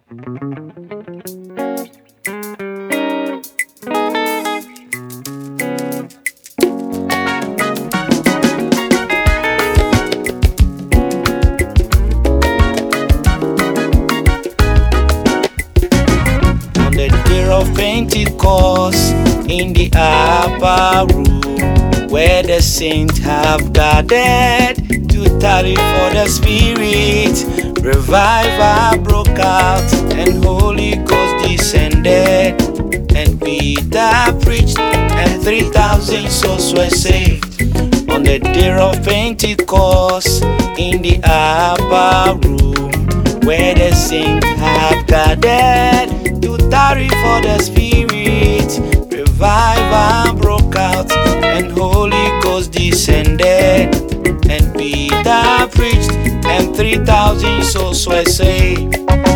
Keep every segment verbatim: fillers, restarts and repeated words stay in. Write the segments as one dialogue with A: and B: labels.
A: On the day of Pentecost, in the upper room, where the saints have gathered to tarry for the Spirit, revival broke out and Holy Ghost descended, and Peter preached and three thousand souls were saved. On the day of Pentecost, in the upper room, where the saints have gathered to tarry for the Spirit, revival broke out and Holy Ghost descended, and Peter preached and three thousand souls were saved.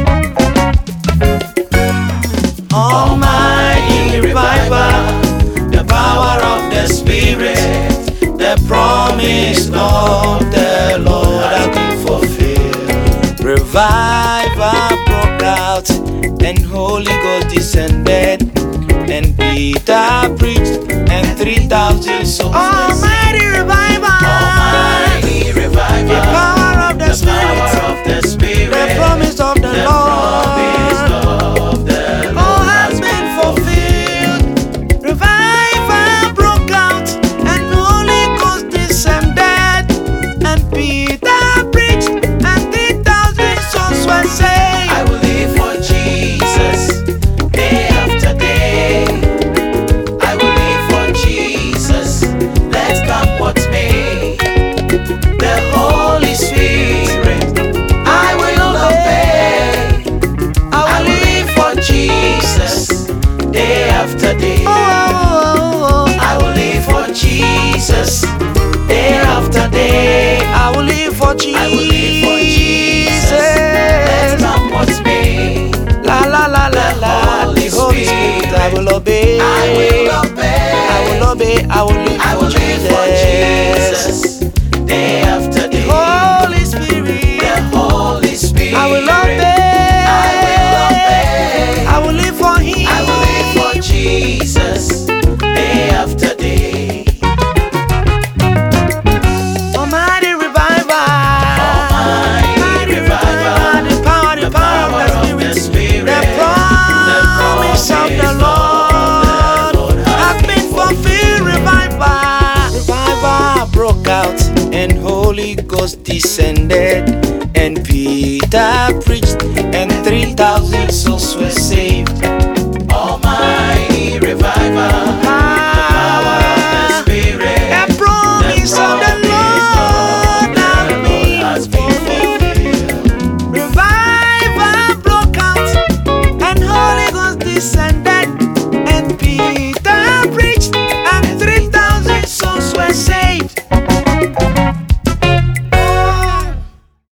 A: Almighty revival, the power of the Spirit, the promise of the Lord has been fulfilled. Revival broke out and Holy Ghost descended, and Peter preached and three thousand souls. Almighty revival,
B: Almighty revival,
A: the power of the,
B: the
A: Spirit,
B: power of the Spirit,
A: the promise of the,
B: the
A: Lord,
B: promise of the Lord
A: all has been fulfilled. Revival broke out and Holy Ghost descended, and Peter preached and three thousand souls were saved.
B: I will live for Jesus day after day. I will live for Jesus, let's come what may. The Holy Spirit, I will obey. I will live for Jesus day after day.
A: Oh, oh, oh, oh.
B: I will live for Jesus day after day.
A: I will live for Jesus.
B: I will live for Jesus, let's come what may.
A: La la la la la.
B: Holy
A: The Holy Spirit,
B: Spirit,
A: I will obey.
B: I will obey.
A: I will obey. I will live
B: I
A: for
B: will live for
A: Jesus.
B: Jesus day after day.
A: Holy Spirit,
B: The Holy Spirit,
A: I will obey.
B: I will obey.
A: I will live for Him.
B: I will live for Jesus day after day.
A: Almighty revival,
B: Almighty revival,
A: the power, the
B: the
A: power
B: power
A: of the Spirit, the
B: the
A: promise of the
B: promise
A: Lord
B: of the Lord
A: has been fulfilled. Revival, revival broke out and Holy Ghost descended, and Peter preached and three thousand souls were saved.